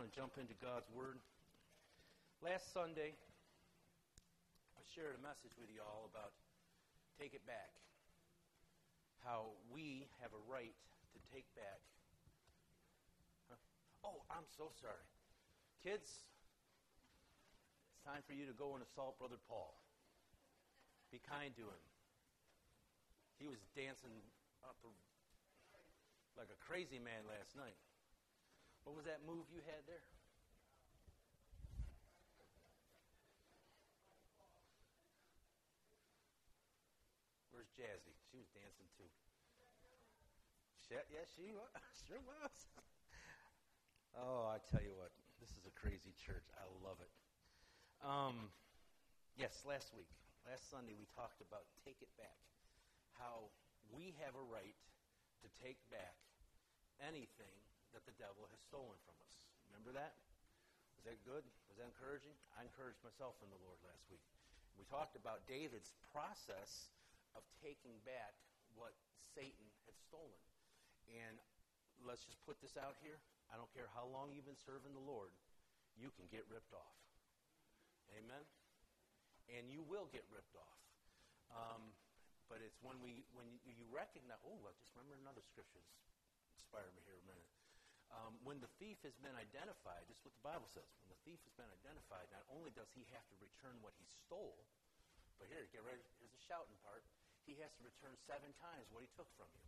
and jump into God's Word. Last Sunday, I shared a message with you all about take it back. How we have a right to take back. Oh, I'm so sorry. Kids, it's time for you to go and assault Brother Paul. Be kind to him. He was dancing up like a crazy man last night. What was that move you had there? Where's Jazzy? She was dancing too. Yeah, she was. Sure was. Oh, I tell you what, this is a crazy church. I love it. Yes, last Sunday, we talked about take it back. How we have a right to take back anything that the devil has stolen from us. Remember that? Was that good? Was that encouraging? I encouraged myself in the Lord last week. We talked about David's process of taking back what Satan had stolen. And let's just put this out here. I don't care how long you've been serving the Lord, you can get ripped off. Amen? And you will get ripped off. But it's when you recognize, just remember another scripture inspired me here a minute. When the thief has been identified, this is what the Bible says. When the thief has been identified, not only does he have to return what he stole, but here, get ready, here's the shouting part. He has to return 7 times what he took from you.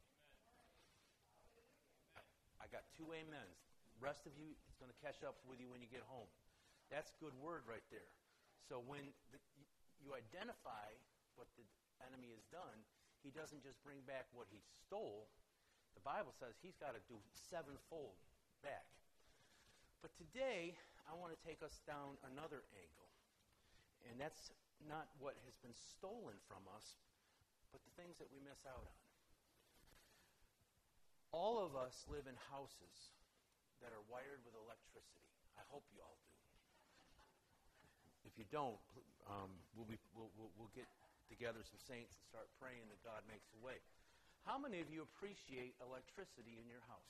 I got 2 amens. Rest of you, it's going to catch up with you when you get home. That's good word right there. So when you identify what the enemy has done, he doesn't just bring back what he stole. The Bible says he's got to do 7-fold back. But today, I want to take us down another angle. And that's not what has been stolen from us, but the things that we miss out on. All of us live in houses that are wired with electricity. I hope you all do. If you don't, we'll get together some saints and start praying that God makes a way. How many of you appreciate electricity in your house?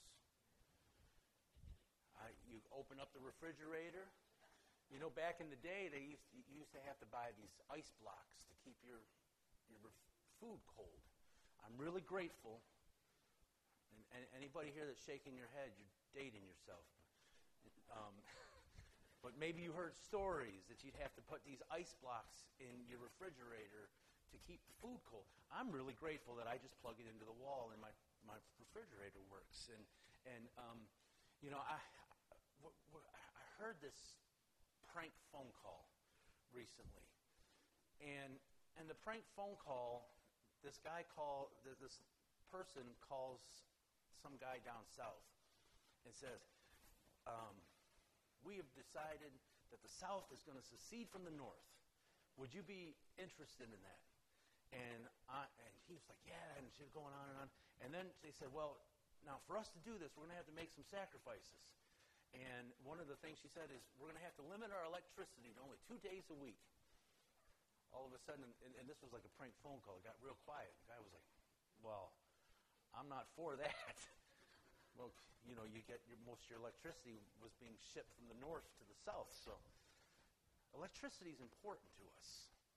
You open up the refrigerator. You know, back in the day, you used to have to buy these ice blocks to keep your food cold. I'm really grateful. And anybody here that's shaking your head, you're dating yourself. But maybe you heard stories that you'd have to put these ice blocks in your refrigerator to keep the food cold. I'm really grateful that I just plug it into the wall and my refrigerator works. And you know, I heard this prank phone call recently. And the prank phone call, this person calls some guy down south and says, we have decided that the South is going to secede from the North. Would you be interested in that? And he was like, yeah, and she was going on and on. And then they said, well, now for us to do this, we're going to have to make some sacrifices. And one of the things she said is, we're going to have to limit our electricity to only 2 days a week. All of a sudden, and this was like a prank phone call, it got real quiet. The guy was like, well, I'm not for that. Well, you know, most of your electricity was being shipped from the north to the south. So electricity is important to us.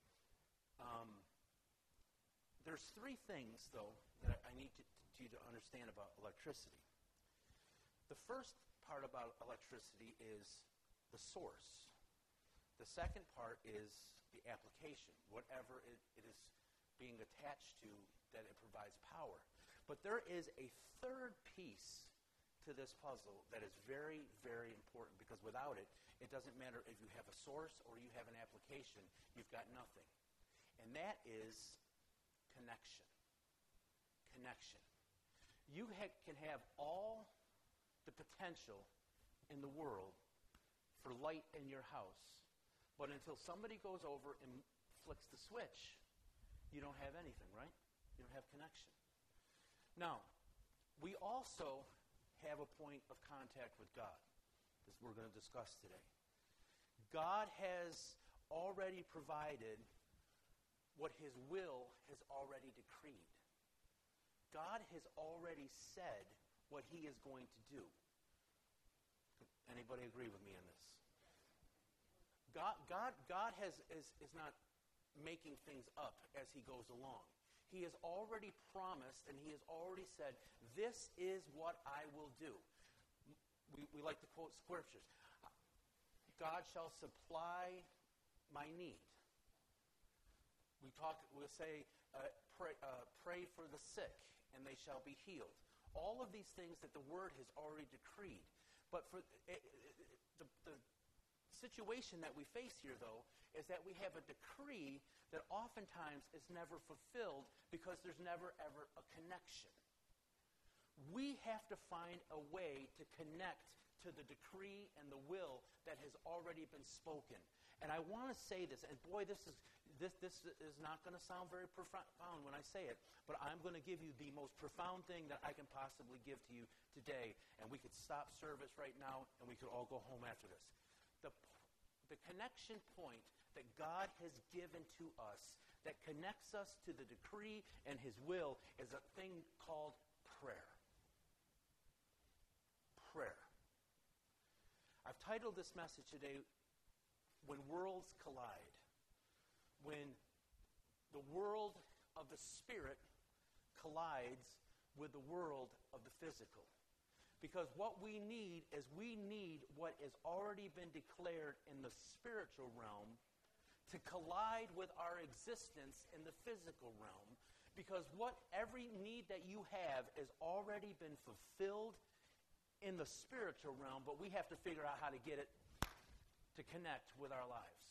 There's 3 things, though, that I need you to understand about electricity. The first part about electricity is the source. The second part is the application, whatever it is being attached to that it provides power. But there is a third piece to this puzzle that is very, very important, because without it, it doesn't matter if you have a source or you have an application, you've got nothing. And that is connection. Connection. You can have all the potential in the world for light in your house, but until somebody goes over and flicks the switch, you don't have anything, right? You don't have connection. Now, we also have a point of contact with God, as we're going to discuss today. God has already provided what His will has already decreed. God has already said what He is going to do. Anybody agree with me on this? God is not making things up as he goes along. He has already promised and he has already said, this is what I will do. We like to quote scriptures. God shall supply my need. We'll say, pray for the sick and they shall be healed. All of these things that the Word has already decreed. But for the situation that we face here, though, is that we have a decree that oftentimes is never fulfilled because there's never, ever a connection. We have to find a way to connect to the decree and the will that has already been spoken. And I want to say this, and boy, this is not going to sound very profound when I say it, but I'm going to give you the most profound thing that I can possibly give to you today, and we could stop service right now, and we could all go home after this. The connection point that God has given to us that connects us to the decree and his will is a thing called prayer. Prayer. I've titled this message today, When Worlds Collide. When the world of the spirit collides with the world of the physical. Because what we need is we need what has already been declared in the spiritual realm to collide with our existence in the physical realm. Because every need that you have has already been fulfilled in the spiritual realm, but we have to figure out how to get it to connect with our lives.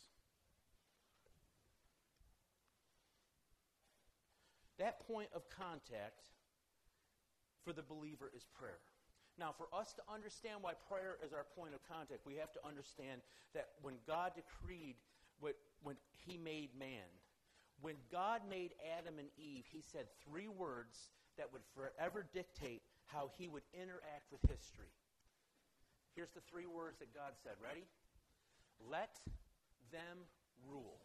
That point of contact for the believer is prayer. Now, for us to understand why prayer is our point of contact, we have to understand that when God decreed, when he made man, when God made Adam and Eve, he said 3 words that would forever dictate how he would interact with history. Here's the 3 words that God said. Ready? Let them rule.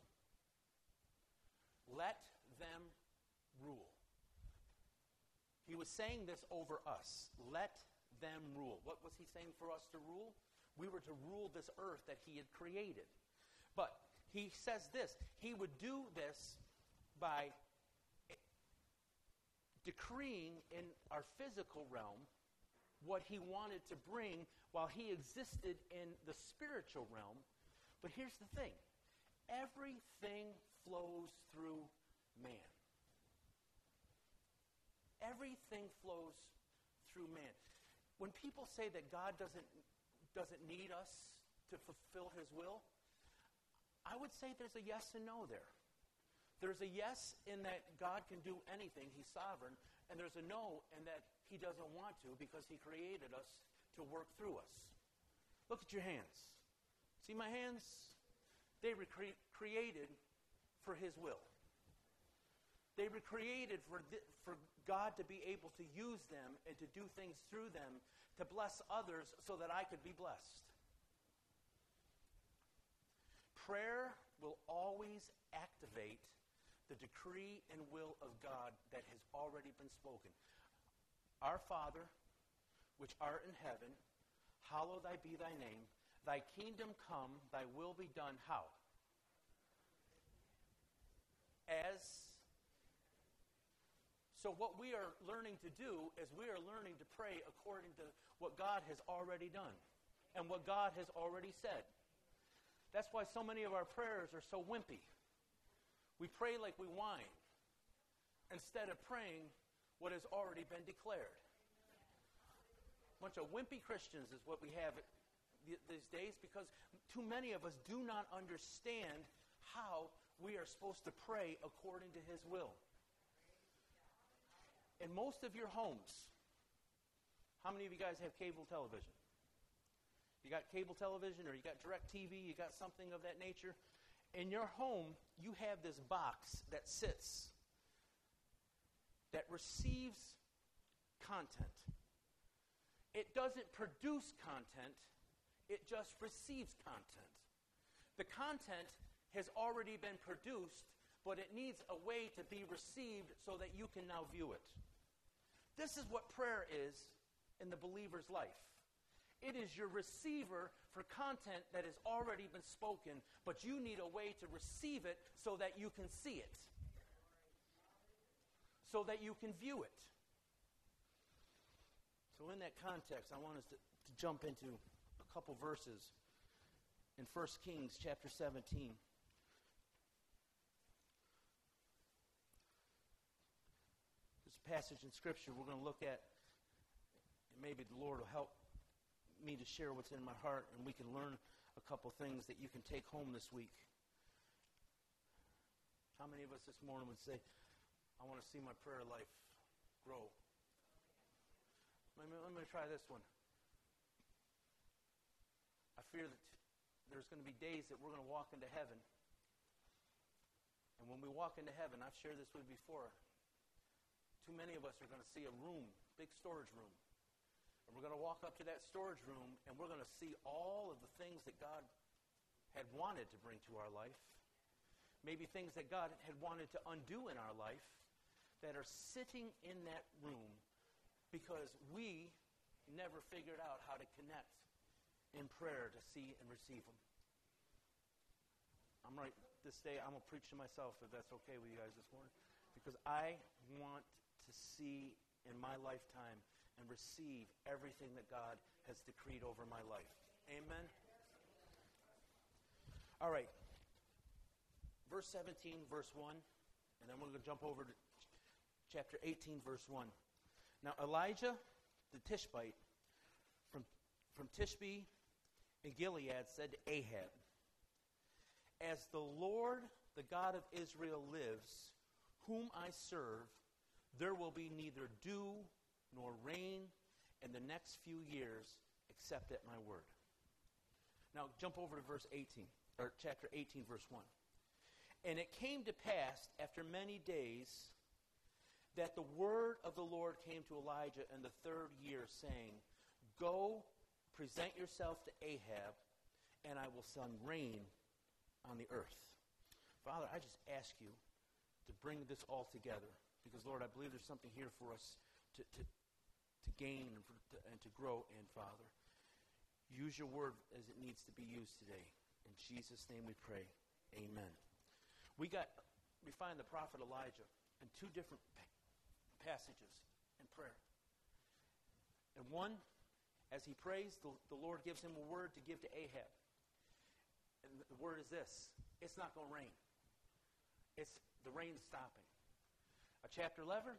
Let them rule. He was saying this over us. Let them rule. What was he saying for us to rule? We were to rule this earth that he had created. But he says this. He would do this by decreeing in our physical realm what he wanted to bring while he existed in the spiritual realm. But here's the thing. Everything flows through man. Everything flows through man. When people say that God doesn't need us to fulfill his will, I would say there's a yes and no there. There's a yes in that God can do anything, he's sovereign, and there's a no in that he doesn't want to because he created us to work through us. Look at your hands. See my hands? They were created for his will. They were created for God to be able to use them and to do things through them to bless others so that I could be blessed. Prayer will always activate the decree and will of God that has already been spoken. Our Father, which art in heaven, hallowed be thy name. Thy kingdom come, thy will be done. How? So what we are learning to do is we are learning to pray according to what God has already done and what God has already said. That's why so many of our prayers are so wimpy. We pray like we whine instead of praying what has already been declared. A bunch of wimpy Christians is what we have these days because too many of us do not understand how we are supposed to pray according to his will. In most of your homes, how many of you guys have cable television? You got cable television or you got DirecTV, you got something of that nature. In your home, you have this box that sits, that receives content. It doesn't produce content, it just receives content. The content has already been produced, but it needs a way to be received so that you can now view it. This is what prayer is in the believer's life. It is your receiver for content that has already been spoken, but you need a way to receive it so that you can see it, so that you can view it. So in that context, I want us to jump into a couple verses in 1 Kings chapter 17. This passage in Scripture we're going to look at, and maybe the Lord will help me to share what's in my heart, and we can learn a couple things that you can take home this week. How many of us this morning would say, I want to see my prayer life grow? Let me try this one. I fear that there's going to be days that we're going to walk into heaven. And when we walk into heaven, I've shared this with you before, too many of us are going to see a room, big storage room. And we're going to walk up to that storage room, and we're going to see all of the things that God had wanted to bring to our life. Maybe things that God had wanted to undo in our life that are sitting in that room because we never figured out how to connect in prayer to see and receive them. I'm right this day, I'm going to preach to myself if that's okay with you guys this morning, because I want to see in my lifetime and receive everything that God has decreed over my life. Amen? All right. Verse 17, verse 1, and then we're going to jump over to chapter 18, verse 1. Now Elijah, the Tishbite, from Tishbe in Gilead, said to Ahab, As the Lord, the God of Israel, lives, whom I serve, there will be neither dew nor rain in the next few years except at my word. Now jump over to verse 18, or chapter 18, verse 1. And it came to pass after many days that the word of the Lord came to Elijah in the 3rd year, saying, Go, present yourself to Ahab, and I will send rain on the earth. Father, I just ask you to bring this all together, because, Lord, I believe there's something here for us to gain and to grow in, Father. Use your word as it needs to be used today. In Jesus' name we pray. Amen. We find the prophet Elijah in 2 different passages in prayer. And one, as he prays, the Lord gives him a word to give to Ahab. And the word is this: it's not going to rain. The rain's stopping. A chapter later,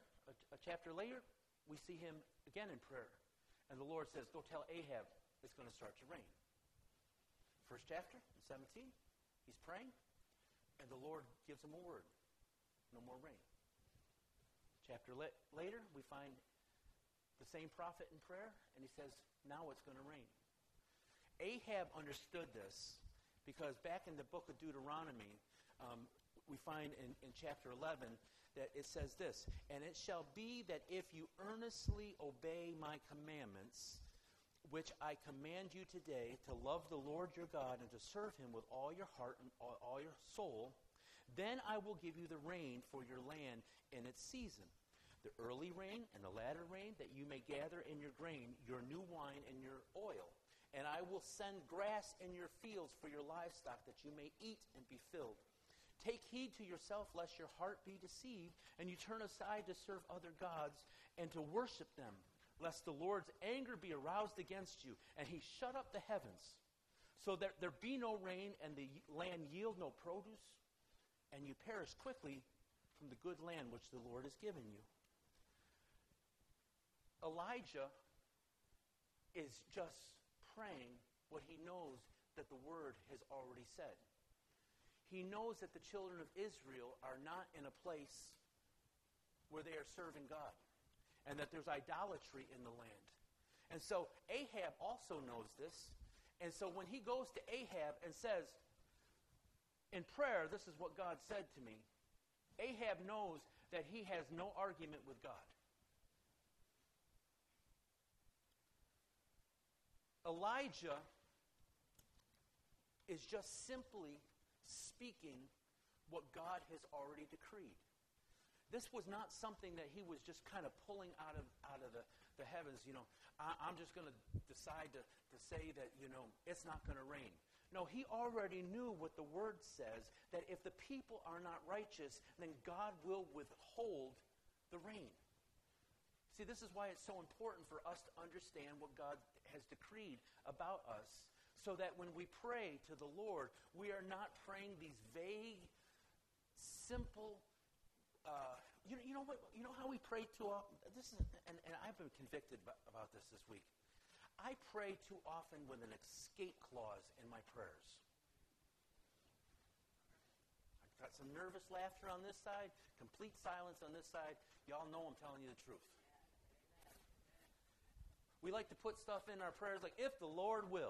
we see him again in prayer. And the Lord says, go tell Ahab it's going to start to rain. First chapter, 17, he's praying, and the Lord gives him a word. No more rain. Chapter later, we find the same prophet in prayer, and he says, now it's going to rain. Ahab understood this because back in the book of Deuteronomy, we find in chapter 11 that it says this, and it shall be that if you earnestly obey my commandments, which I command you today, to love the Lord your God and to serve him with all your heart and all your soul, then I will give you the rain for your land in its season, the early rain and the latter rain, that you may gather in your grain, your new wine, and your oil. And I will send grass in your fields for your livestock, that you may eat and be filled. Take heed to yourself, lest your heart be deceived, and you turn aside to serve other gods and to worship them, lest the Lord's anger be aroused against you, and he shut up the heavens, so that there be no rain, and the land yield no produce, and you perish quickly from the good land which the Lord has given you. Elijah is just praying what he knows that the word has already said. He knows that the children of Israel are not in a place where they are serving God, and that there's idolatry in the land. And so Ahab also knows this. And so when he goes to Ahab and says, in prayer, this is what God said to me, Ahab knows that he has no argument with God. Elijah is just simply speaking what God has already decreed. This was not something that he was just kind of pulling out of the heavens. I'm just going to decide to say that, it's not going to rain. No, he already knew what the word says, that if the people are not righteous, then God will withhold the rain. See, this is why it's so important for us to understand what God has decreed about us, so that when we pray to the Lord, we are not praying these vague, simple, you know how we pray too often? And I've been convicted about this week. I pray too often with an escape clause in my prayers. I've got some nervous laughter on this side, complete silence on this side. Y'all know I'm telling you the truth. We like to put stuff in our prayers like, if the Lord will.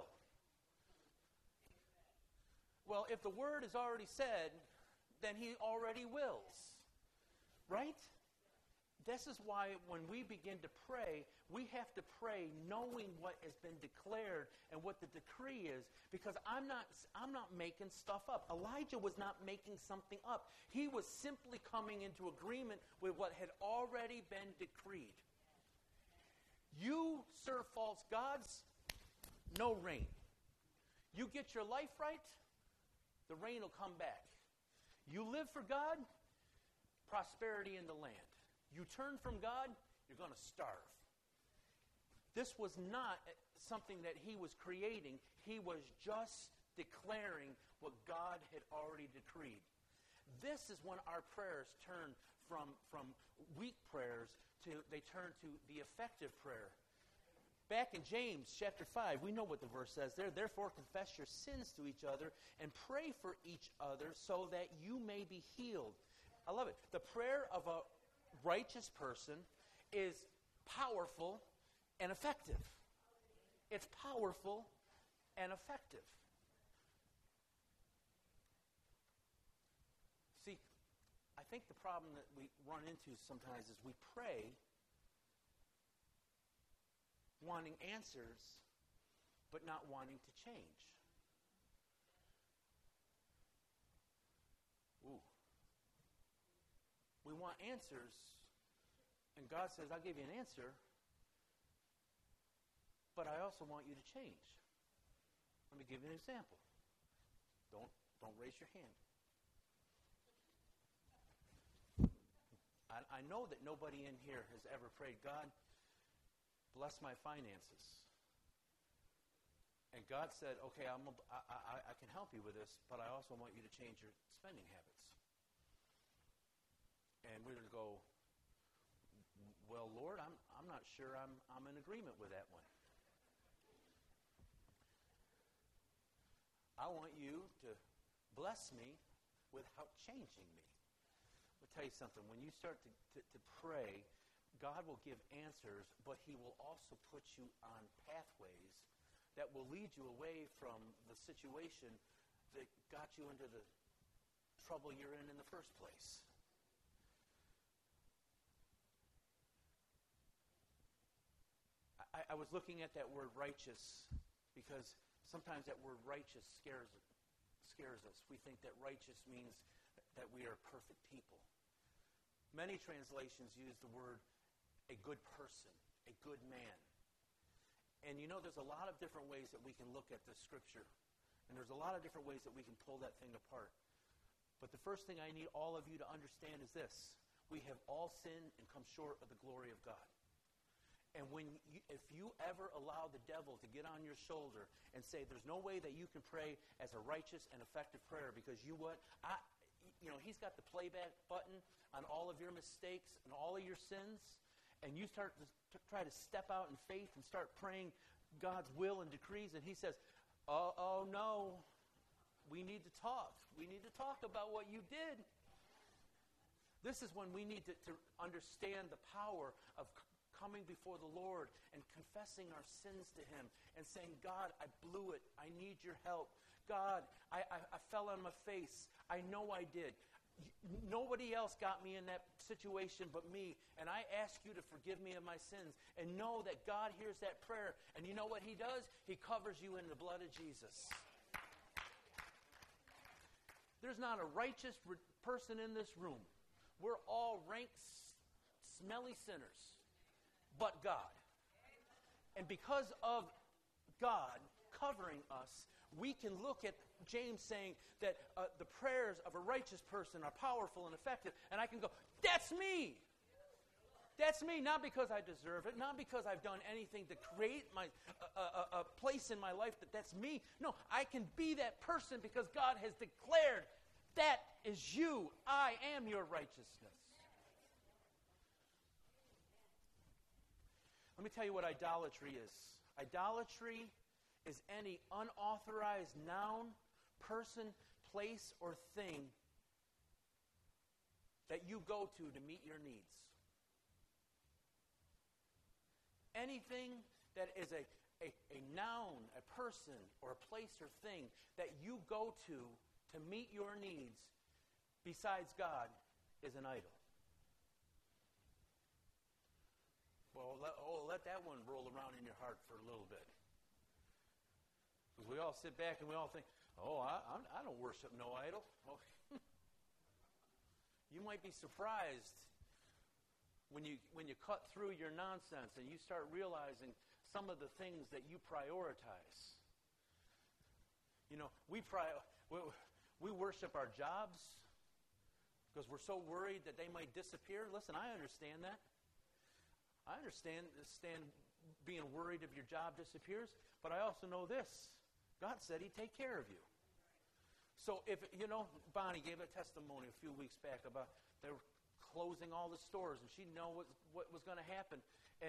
Well, if the word is already said, then he already wills. Right? This is why when we begin to pray, we have to pray knowing what has been declared and what the decree is, because I'm not making stuff up. Elijah was not making something up. He was simply coming into agreement with what had already been decreed. You serve false gods, no rain. You get your life right, the rain will come back. You live for God, prosperity in the land. You turn from God, you're going to starve. This was not something that he was creating. He was just declaring what God had already decreed. This is when our prayers turn from weak prayers they turn to the effective prayer. Back in James chapter 5, we know what the verse says there. Therefore, confess your sins to each other and pray for each other so that you may be healed. I love it. The prayer of a righteous person is powerful and effective. It's powerful and effective. See, I think the problem that we run into sometimes is we pray wanting answers, but not wanting to change. Ooh. We want answers, and God says, I'll give you an answer, but I also want you to change. Let me give you an example. Don't raise your hand. I know that nobody in here has ever prayed, God, bless my finances. And God said, okay, I can help you with this, but I also want you to change your spending habits. And we're going to go, well, Lord, I'm not sure I'm in agreement with that one. I want you to bless me without changing me. I'll tell you something. When you start to pray, God will give answers, but he will also put you on pathways that will lead you away from the situation that got you into the trouble you're in the first place. I was looking at that word righteous because sometimes that word righteous scares us. We think that righteous means that we are perfect people. Many translations use the word a good person, a good man. And there's a lot of different ways that we can look at this scripture. And there's a lot of different ways that we can pull that thing apart. But the first thing I need all of you to understand is this. We have all sinned and come short of the glory of God. And if you ever allow the devil to get on your shoulder and say, there's no way that you can pray as a righteous and effective prayer because he's got the playback button on all of your mistakes and all of your sins, and you start to try to step out in faith and start praying God's will and decrees, and he says, oh no, we need to talk. We need to talk about what you did. This is when we need to understand the power of coming before the Lord and confessing our sins to him and saying, God, I blew it. I need your help. God, I fell on my face. I know I did. Nobody else got me in that situation but me, and I ask you to forgive me of my sins, and know that God hears that prayer, and you know what he does? He covers you in the blood of Jesus. There's not a righteous person in this room. We're all rank, smelly sinners, but God. And because of God covering us, we can look at James saying that the prayers of a righteous person are powerful and effective. And I can go, that's me. That's me, not because I deserve it, not because I've done anything to create a place in my life that's me. No, I can be that person because God has declared, that is you. I am your righteousness. Let me tell you what idolatry is. Idolatry is any unauthorized noun, person, place, or thing that you go to meet your needs. Anything that is a noun, a person, or a place or thing that you go to meet your needs besides God is an idol. Well, let that one roll around in your heart for a little bit. Because we all sit back and we all think, I don't worship no idol. Well, you might be surprised when you cut through your nonsense and you start realizing some of the things that you prioritize. You know, we worship our jobs because we're so worried that they might disappear. Listen, I understand that. I understand being worried if your job disappears, but I also know this. God said He'd take care of you. So if, Bonnie gave a testimony a few weeks back about they were closing all the stores, and she didn't know what was going to happen, and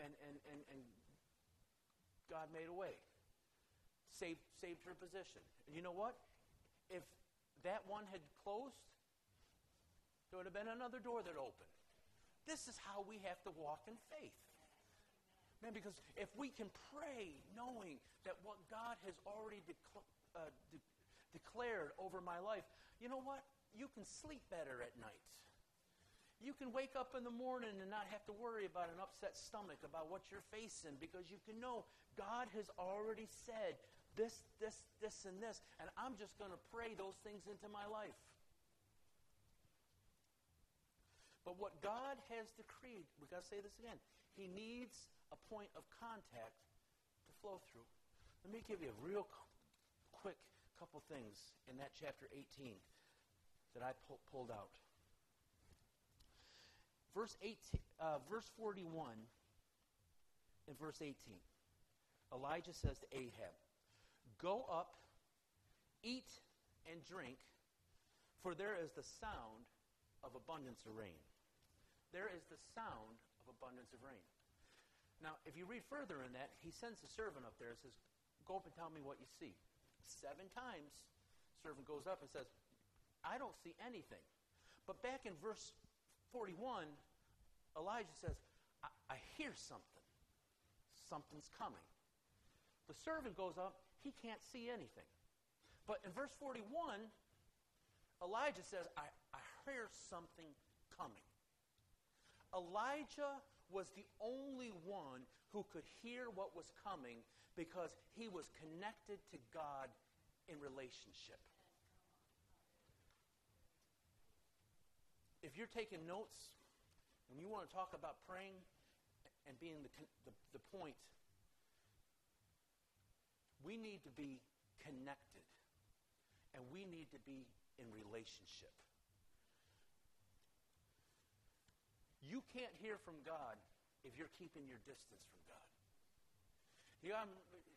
God made a way, saved her position. And you know what? If that one had closed, there would have been another door that opened. This is how we have to walk in faith. Man, because if we can pray knowing that what God has already declared over my life, you know what? You can sleep better at night. You can wake up in the morning and not have to worry about an upset stomach, about what you're facing, because you can know God has already said this, and this, and I'm just going to pray those things into my life. But what God has decreed, we've got to say this again, He needs a point of contact to flow through. Let me give you a real quick couple things in that chapter 18 that I pulled out. Verse 41 and verse 18. Elijah says to Ahab, "Go up, eat and drink, for there is the sound of abundance of rain." There is the sound of abundance of rain. Now, if you read further in that, he sends a servant up there and says, "Go up and tell me what you see." 7 times, the servant goes up and says, "I don't see anything." But back in verse 41, Elijah says, I hear something. Something's coming. The servant goes up, he can't see anything. But in verse 41, Elijah says, I hear something coming. Elijah was the only one who could hear what was coming because he was connected to God in relationship. If you're taking notes and you want to talk about praying and being the point, we need to be connected and we need to be in relationship. You can't hear from God if you're keeping your distance from God. You know,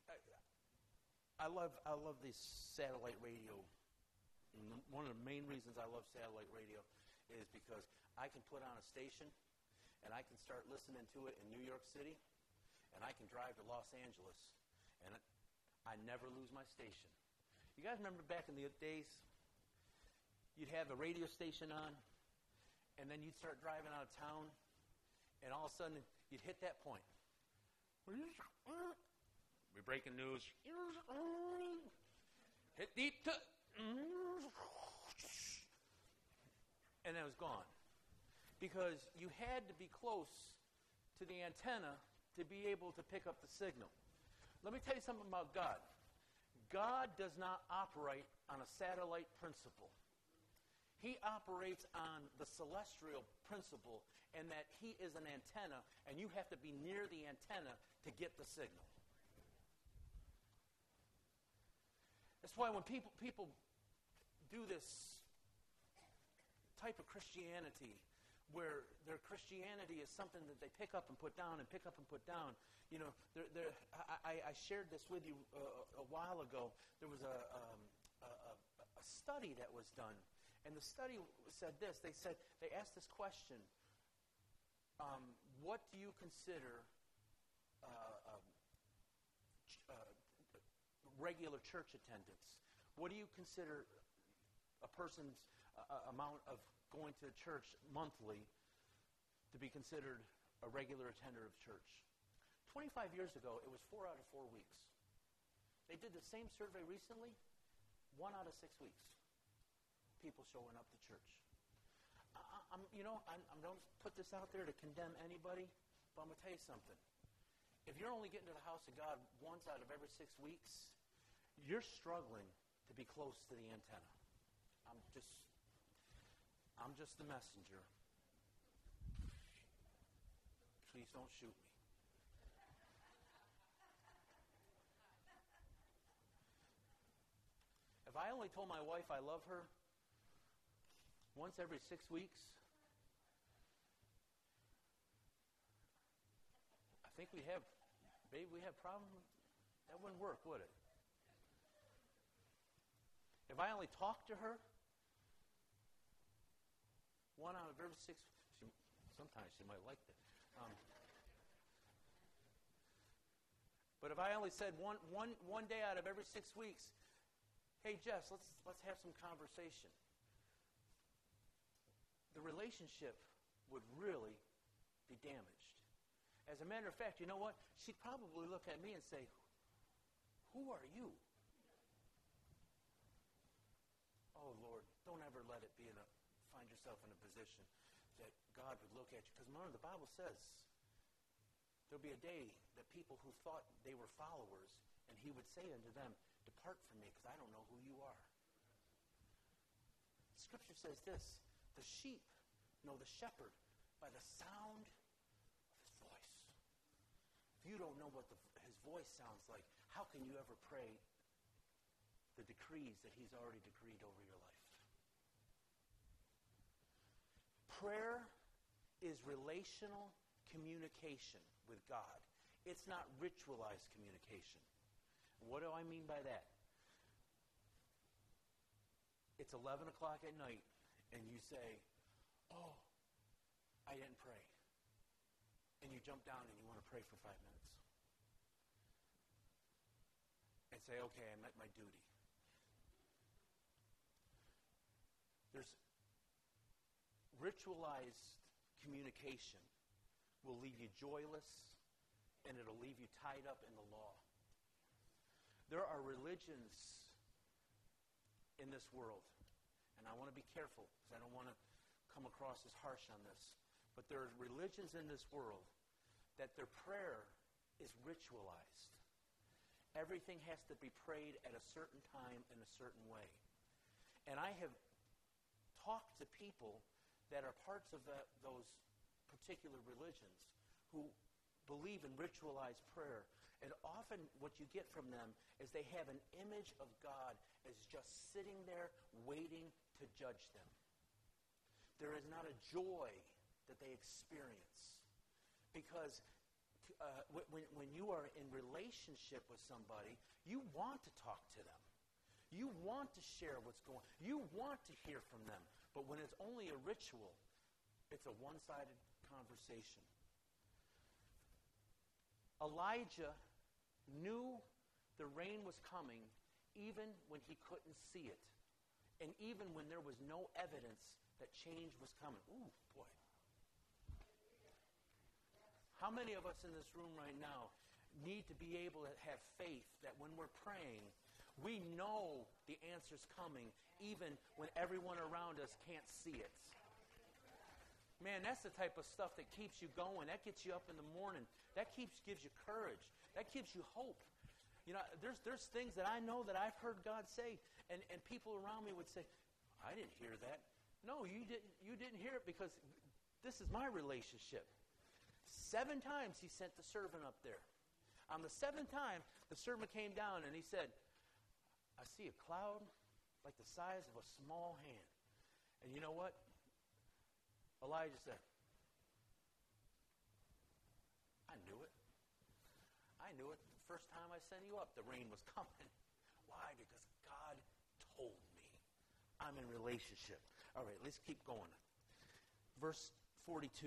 I love this satellite radio. And one of the main reasons I love satellite radio is because I can put on a station and I can start listening to it in New York City, and I can drive to Los Angeles, and I never lose my station. You guys remember back in the days, you'd have a radio station on, and then you'd start driving out of town, and all of a sudden you'd hit that point. We're breaking news. Hit the and it was gone. Because you had to be close to the antenna to be able to pick up the signal. Let me tell you something about God. God does not operate on a satellite principle. He operates on the celestial principle, and that he is an antenna, and you have to be near the antenna to get the signal. That's why when people do this type of Christianity, where their Christianity is something that they pick up and put down and pick up and put down. You know, I shared this with you a while ago. There was a study that was done, and the study said this. They asked this question: what do you consider regular church attendance? What do you consider a person's amount of going to church monthly to be considered a regular attender of church? 25 years ago, it was 4 out of 4 weeks. They did the same survey recently, 1 out of 6 weeks. People showing up to church. I don't put this out there to condemn anybody, but I'm going to tell you something. If you're only getting to the house of God once out of every 6 weeks, you're struggling to be close to the antenna. I'm just the messenger. Please don't shoot me. If I only told my wife I love her once every 6 weeks, I think we have problems. That wouldn't work, would it? If I only talked to her 1 out of every 6, sometimes she might like that. But if I only said one day out of every 6 weeks, hey Jess, let's have some conversation, the relationship would really be damaged. As a matter of fact, you know what? She'd probably look at me and say, "Who are you?" Oh Lord, don't ever let it find yourself in a position that God would look at you. Because remember, the Bible says there'll be a day that people who thought they were followers, and he would say unto them, "Depart from me, because I don't know who you are." Scripture says this: the sheep know the shepherd by the sound of his voice. If you don't know what his voice sounds like, how can you ever pray the decrees that he's already decreed over your life? Prayer is relational communication with God. It's not ritualized communication. What do I mean by that? It's 11 o'clock at night, and you say, "Oh, I didn't pray." And you jump down and you want to pray for 5 minutes. And say, "Okay, I met my duty." There's ritualized communication will leave you joyless, and it'll leave you tied up in the law. There are religions in this world, and I want to be careful because I don't want to come across as harsh on this, but there are religions in this world that their prayer is ritualized. Everything has to be prayed at a certain time in a certain way. And I have talked to people that are parts of those particular religions who believe in ritualized prayer. And often what you get from them is they have an image of God as just sitting there waiting to judge them. There is not a joy that they experience. Because when you are in relationship with somebody, you want to talk to them. You want to share what's going on. You want to hear from them. But when it's only a ritual, it's a one-sided conversation. Elijah knew the rain was coming even when he couldn't see it. And even when there was no evidence that change was coming. Ooh, boy. How many of us in this room right now need to be able to have faith that when we're praying, we know the answer's coming even when everyone around us can't see it? Man, that's the type of stuff that keeps you going. That gets you up in the morning. That gives you courage. That gives you hope. You know, there's things that I know that I've heard God say, and people around me would say, "I didn't hear that." No, you didn't hear it because this is my relationship. 7 times he sent the servant up there. On the 7th time, the servant came down and he said, I see a cloud like the size of a small hand. And you know what? Elijah said, I knew it. I knew it the first time I sent you up. The rain was coming. Why? Because God told me. I'm in relationship. All right, let's keep going. Verse 42.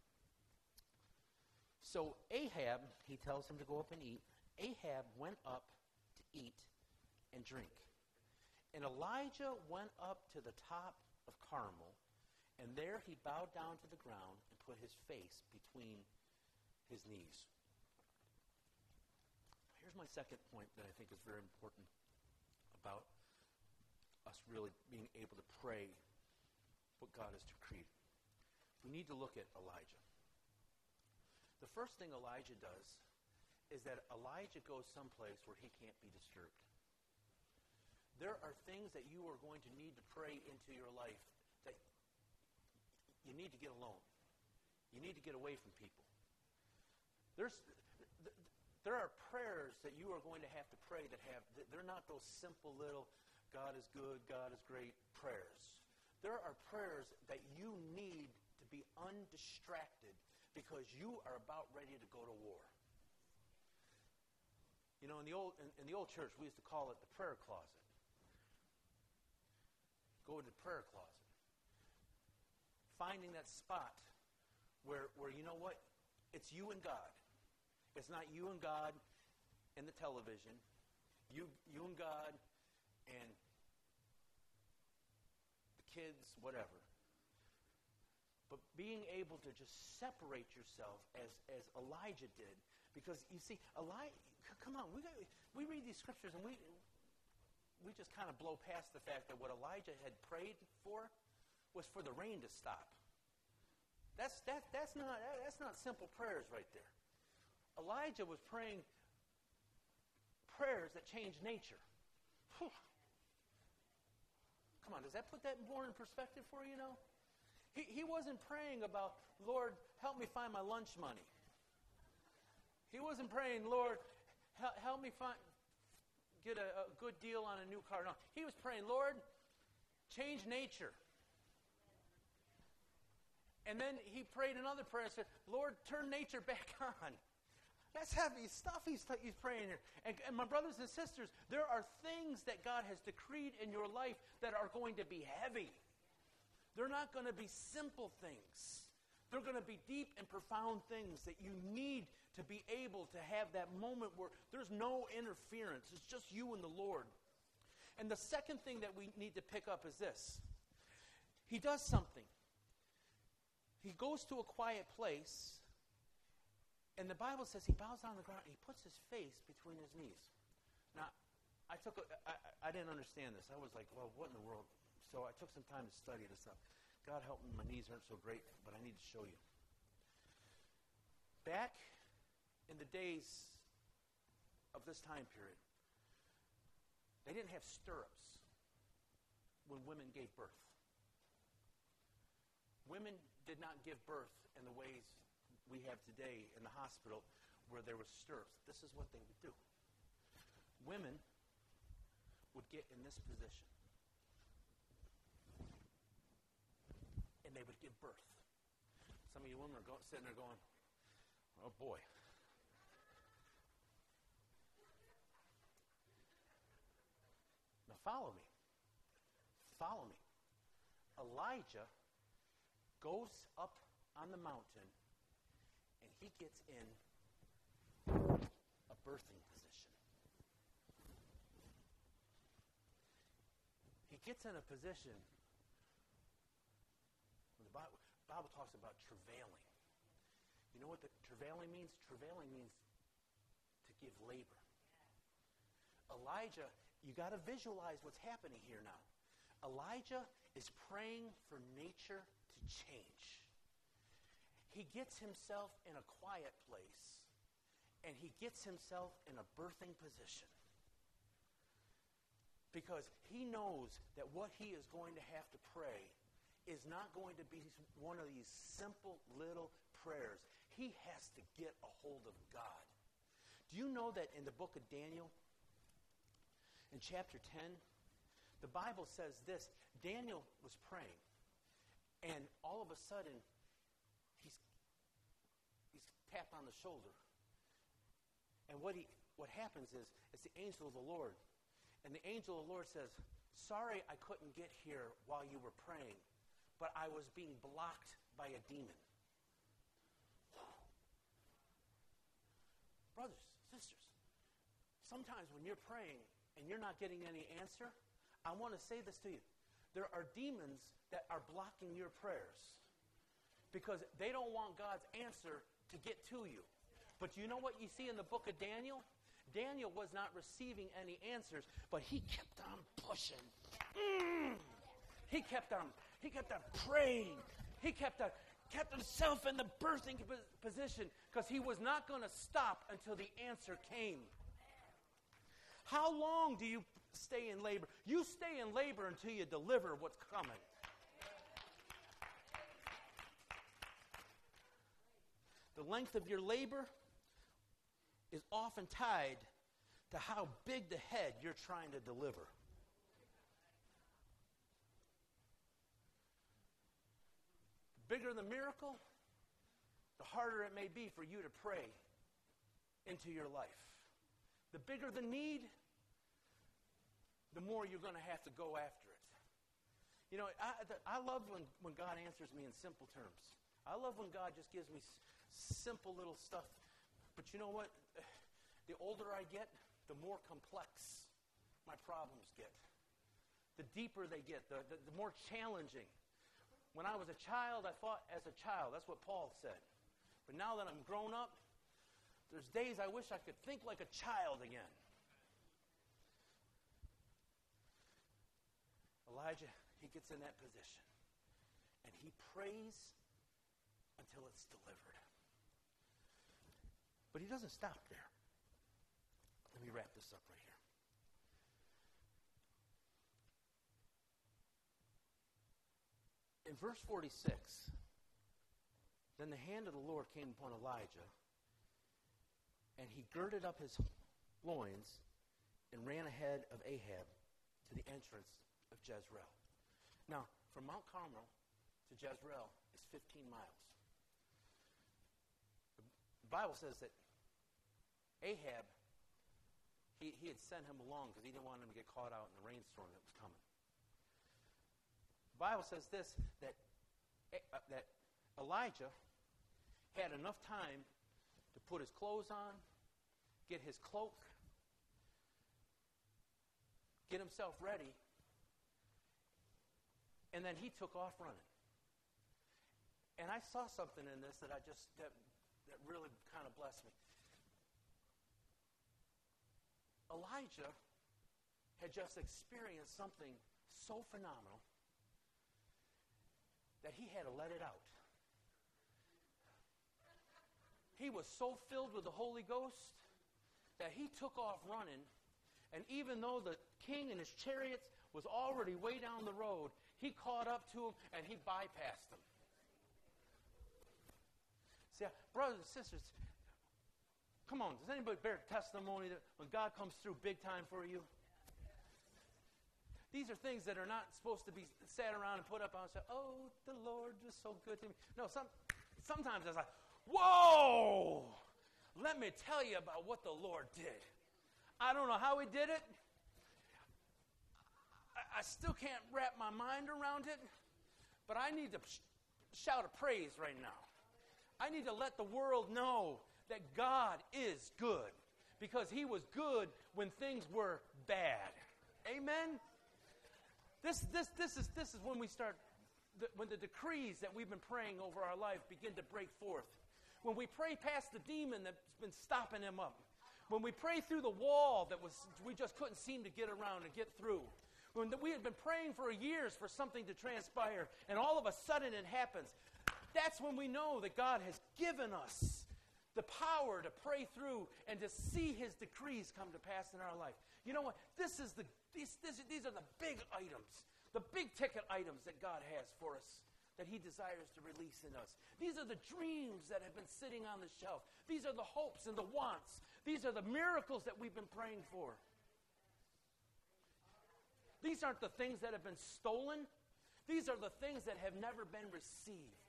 So Ahab, he tells him to go up and eat. Ahab went up to eat and drink. And Elijah went up to the top of Carmel, and there he bowed down to the ground and put his face between his knees. Here's my second point that I think is very important about us really being able to pray what God has decreed. We need to look at Elijah. The first thing Elijah does is that Elijah goes someplace where he can't be disturbed. There are things that you are going to need to pray into your life that you need to get alone. You need to get away from people. There are prayers that you are going to have to pray they're not those simple little God is good, God is great prayers. There are prayers that you need to be undistracted because you are about ready to go to war. You know, in the old church, we used to call it the prayer closet. Go to the prayer closet. Finding that spot where you know what? It's you and God. It's not you and God and the television. You and God and the kids, whatever. But being able to just separate yourself as Elijah did. Because you see, come on, we read these scriptures and we just kind of blow past the fact that what Elijah had prayed for was for the rain to stop. That's not simple prayers right there. Elijah was praying prayers that changed nature. Whew. Come on, does that put that more in perspective for you now? He wasn't praying about, Lord, help me find my lunch money. He wasn't praying, Lord, help me get a good deal on a new car. No, he was praying, Lord, change nature. And then he prayed another prayer and said, Lord, turn nature back on. That's heavy stuff he's praying here. And my brothers and sisters, there are things that God has decreed in your life that are going to be heavy. They're not going to be simple things. They're going to be deep and profound things that you need to be able to have that moment where there's no interference. It's just you and the Lord. And the second thing that we need to pick up is this. He does something. He goes to a quiet place, and the Bible says he bows down on the ground and he puts his face between his knees. Now, I didn't understand this. I was like, well, what in the world? So I took some time to study this stuff. God help me, my knees aren't so great, but I need to show you. Back in the days of this time period, they didn't have stirrups when women gave birth. Women did not give birth in the ways we have today in the hospital where there was stirrups. This is what they would do. Women would get in this position. And they would give birth. Some of you women are sitting there going, oh boy. Now follow me. Follow me. Elijah goes up on the mountain and he gets in a birthing position. He gets in a position. The Bible talks about travailing. You know what the travailing means? Travailing means to give labor. Elijah, you got to visualize what's happening here now. Elijah is praying for nature to change. He gets himself in a quiet place, and he gets himself in a birthing position. Because he knows that what he is going to have to pray is not going to be one of these simple little prayers. He has to get a hold of God. Do you know that in the book of Daniel, in chapter 10, the Bible says this: Daniel was praying, and all of a sudden, he's tapped on the shoulder. And what happens is, it's the angel of the Lord. And the angel of the Lord says, sorry I couldn't get here while you were praying, but I was being blocked by a demon. Brothers, sisters, sometimes when you're praying and you're not getting any answer, I want to say this to you. There are demons that are blocking your prayers because they don't want God's answer to get to you. But you know what you see in the book of Daniel? Daniel was not receiving any answers, but he kept on pushing. He kept on praying. He kept himself in the birthing position because he was not going to stop until the answer came. How long do you stay in labor? You stay in labor until you deliver what's coming. The length of your labor is often tied to how big the head you're trying to deliver. The bigger the miracle, the harder it may be for you to pray into your life. The bigger the need, the more you're going to have to go after it. You know, I love when God answers me in simple terms. I love when God just gives me simple little stuff. But you know what? The older I get, the more complex my problems get. The deeper they get, the more challenging. When I was a child, I fought as a child. That's what Paul said. But now that I'm grown up, there's days I wish I could think like a child again. Elijah, he gets in that position. And he prays until it's delivered. But he doesn't stop there. Let me wrap this up right here. In verse 46, then the hand of the Lord came upon Elijah, and he girded up his loins and ran ahead of Ahab to the entrance of Jezreel. Now, from Mount Carmel to Jezreel is 15 miles. The Bible says that Ahab, he had sent him along because he didn't want him to get caught out in the rainstorm that was coming. The Bible says this, that Elijah had enough time to put his clothes on, get his cloak, get himself ready, and then he took off running. And I saw something in this that that really kind of blessed me. Elijah had just experienced something so phenomenal that he had to let it out. He was so filled with the Holy Ghost that he took off running, and even though the king and his chariots was already way down the road, he caught up to him and he bypassed them. See, brothers and sisters, come on, does anybody bear testimony that when God comes through big time for you? These are things that are not supposed to be sat around and put up on and say, oh, the Lord was so good to me. No, sometimes it's like, whoa, let me tell you about what the Lord did. I don't know how he did it. I still can't wrap my mind around it, but I need to shout a praise right now. I need to let the world know that God is good because he was good when things were bad. Amen? This is when we start, when the decrees that we've been praying over our life begin to break forth. When we pray past the demon that's been stopping him up. When we pray through the wall that we just couldn't seem to get around and get through. When we had been praying for years for something to transpire and all of a sudden it happens. That's when we know that God has given us the power to pray through and to see his decrees come to pass in our life. You know what? These are the big items. The big ticket items that God has for us, that he desires to release in us. These are the dreams that have been sitting on the shelf. These are the hopes and the wants. These are the miracles that we've been praying for. These aren't the things that have been stolen. These are the things that have never been received.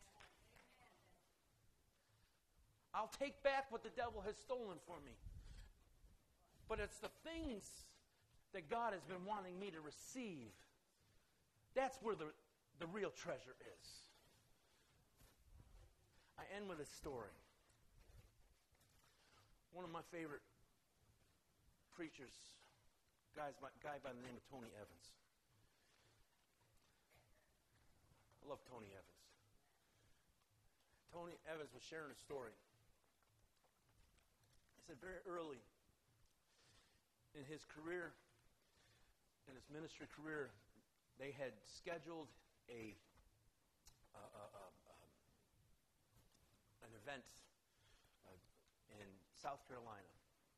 I'll take back what the devil has stolen from me. But it's the things that God has been wanting me to receive. That's where the real treasure is. I end with a story. One of my favorite preachers, guy by the name of Tony Evans. I love Tony Evans. Tony Evans was sharing a story. He said very early in his career, in his ministry career, they had scheduled an event in South Carolina.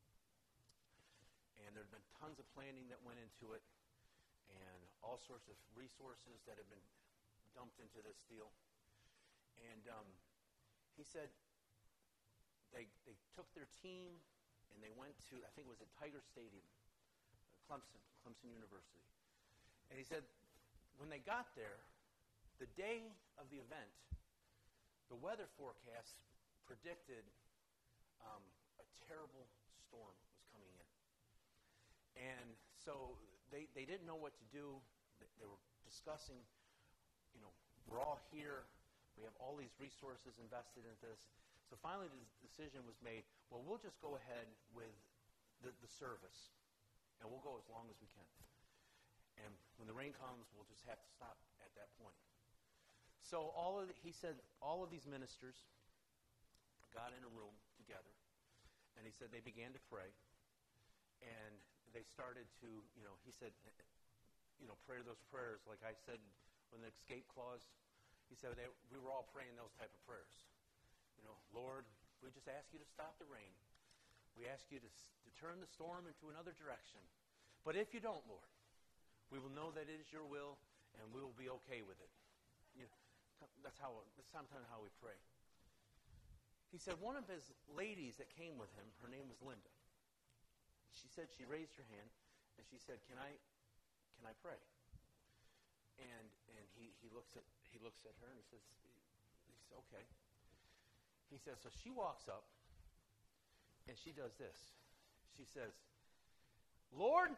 And there had been tons of planning that went into it and all sorts of resources that had been dumped into this deal. And he said they took their team and they went to, I think it was at Tiger Stadium, Clemson University. And he said when they got there, the day of the event, the weather forecast predicted a terrible storm was coming in. And so they didn't know what to do. They were discussing, we're all here. We have all these resources invested in this. So finally the decision was made, well, we'll just go ahead with the service. And we'll go as long as we can. And when the rain comes, we'll just have to stop at that point. So he said all of these ministers got in a room together. And he said they began to pray. And they started to, he said, pray those prayers. Like I said, when the escape clause, he said we were all praying those type of prayers. Lord, we just ask you to stop the rain. We ask you to turn the storm into another direction. But if you don't, Lord, we will know that it is your will, and we will be okay with it. That's sometimes how we pray. He said one of his ladies that came with him, her name was Linda. She said she raised her hand, and she said, "Can I pray?" And he looks at her and he says, "Okay." He says, so she walks up and she does this. She says, "Lord,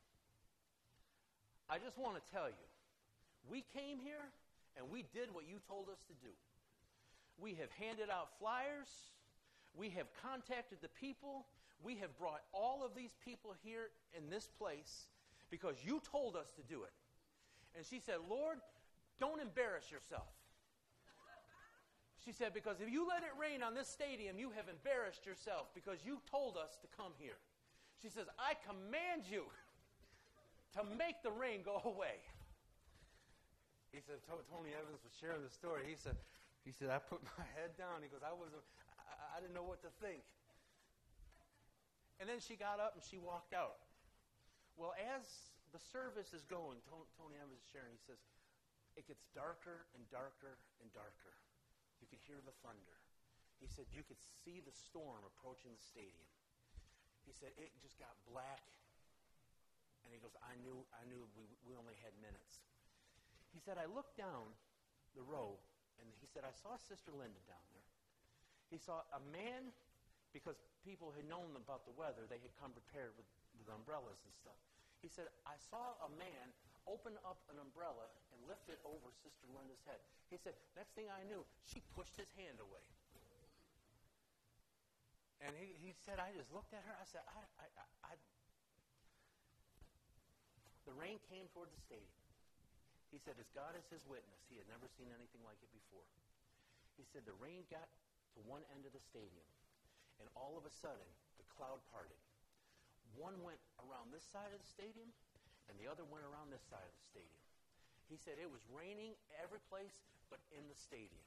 I just want to tell you, we came here and we did what you told us to do. We have handed out flyers. We have contacted the people. We have brought all of these people here in this place because you told us to do it." And she said, "Lord, don't embarrass yourself." She said, "Because if you let it rain on this stadium, you have embarrassed yourself because you told us to come here." She says, "I command you to make the rain go away." He said, Tony Evans was sharing the story. He said, "I put my head down." He goes, I didn't know what to think. And then she got up and she walked out. Well, as the service is going, Tony Evans is sharing, he says, it gets darker and darker and darker. You could hear the thunder. He said you could see the storm approaching the stadium. He said it just got black. And he goes, I knew we only had minutes. He said, I looked down the row, and he said, I saw Sister Linda down there. He saw a man, because people had known about the weather, they had come prepared with umbrellas and stuff. He said, I saw a man open up an umbrella and lift it over Sister Linda's head. He said, next thing I knew, she pushed his hand away. And he said, I just looked at her. I said, the rain came toward the stadium. He said, as God is his witness, he had never seen anything like it before. He said, the rain got to one end of the stadium, and all of a sudden, the cloud parted. One went around this side of the stadium, and the other went around this side of the stadium. He said it was raining every place but in the stadium.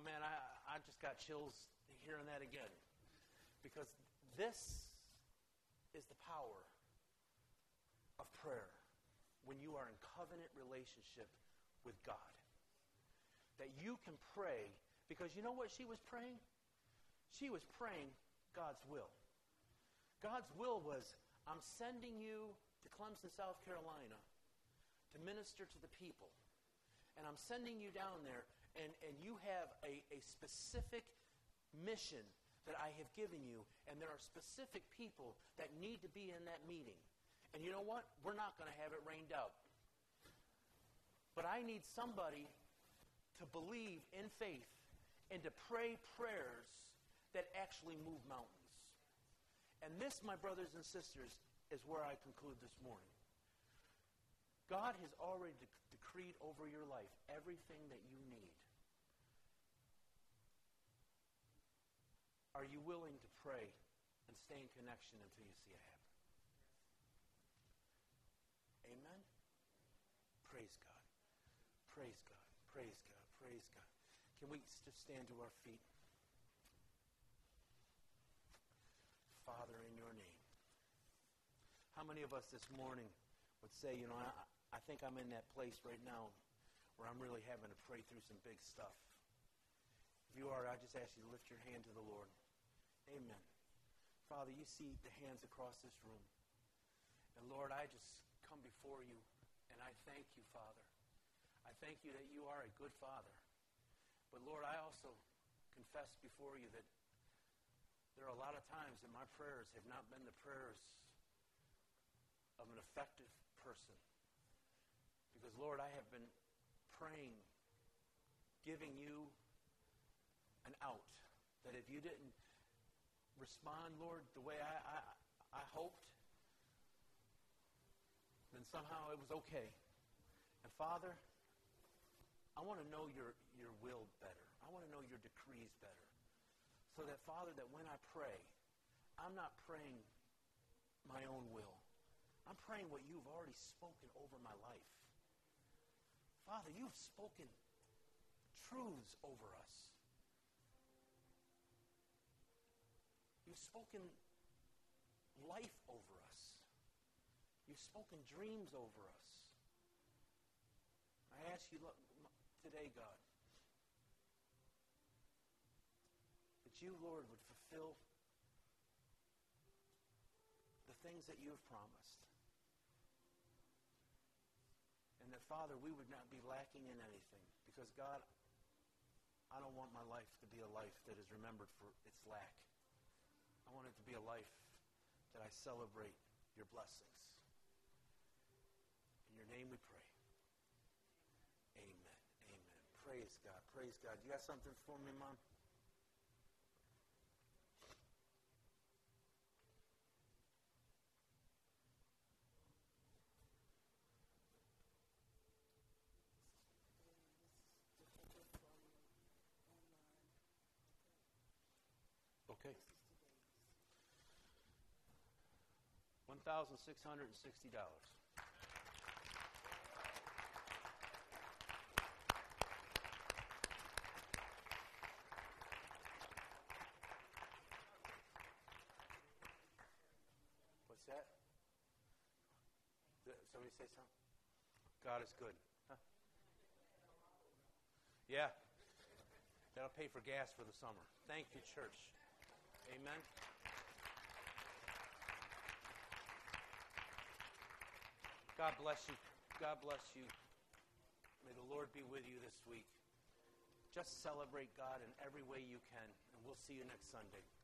I just got chills hearing that again. Because this is the power of prayer when you are in covenant relationship with God. That you can pray, because you know what she was praying? She was praying God's will. God's will was, I'm sending you to Clemson, South Carolina to minister to the people. And I'm sending you down there, and you have a specific mission that I have given you, and there are specific people that need to be in that meeting. And you know what? We're not going to have it rained out. But I need somebody to believe in faith and to pray prayers that actually move mountains. And this, my brothers and sisters, is where I conclude this morning. God has already decreed over your life everything that you need. Are you willing to pray and stay in connection until you see it happen? Amen? Praise God. Praise God. Praise God. Praise God. Can we just stand to our feet? Father, in your name. How many of us this morning would say, you know, I think I'm in that place right now where I'm really having to pray through some big stuff. If you are, I just ask you to lift your hand to the Lord. Amen. Father, you see the hands across this room. And Lord, I just come before you, and I thank you, Father. I thank you that you are a good Father. But Lord, I also confess before you that there are a lot of times that my prayers have not been the prayers of an effective person. Because, Lord, I have been praying, giving you an out. That if you didn't respond, Lord, the way I hoped, then somehow it was okay. And, Father, I want to know your will better. I want to know your decrees better. So that, Father, that when I pray, I'm not praying my own will. I'm praying what you've already spoken over my life. Father, you've spoken truths over us. You've spoken life over us. You've spoken dreams over us. I ask you today, God, that you, Lord, would fulfill the things that you have promised. And that, Father, we would not be lacking in anything. Because, God, I don't want my life to be a life that is remembered for its lack. I want it to be a life that I celebrate your blessings. In your name we pray. Amen. Amen. Praise God. Praise God. You got something for me, Mom? Okay. $1,660. What's that? Did somebody say something? God is good. Huh? Yeah. That'll pay for gas for the summer. Thank you, church. Amen. God bless you. God bless you. May the Lord be with you this week. Just celebrate God in every way you can, and we'll see you next Sunday.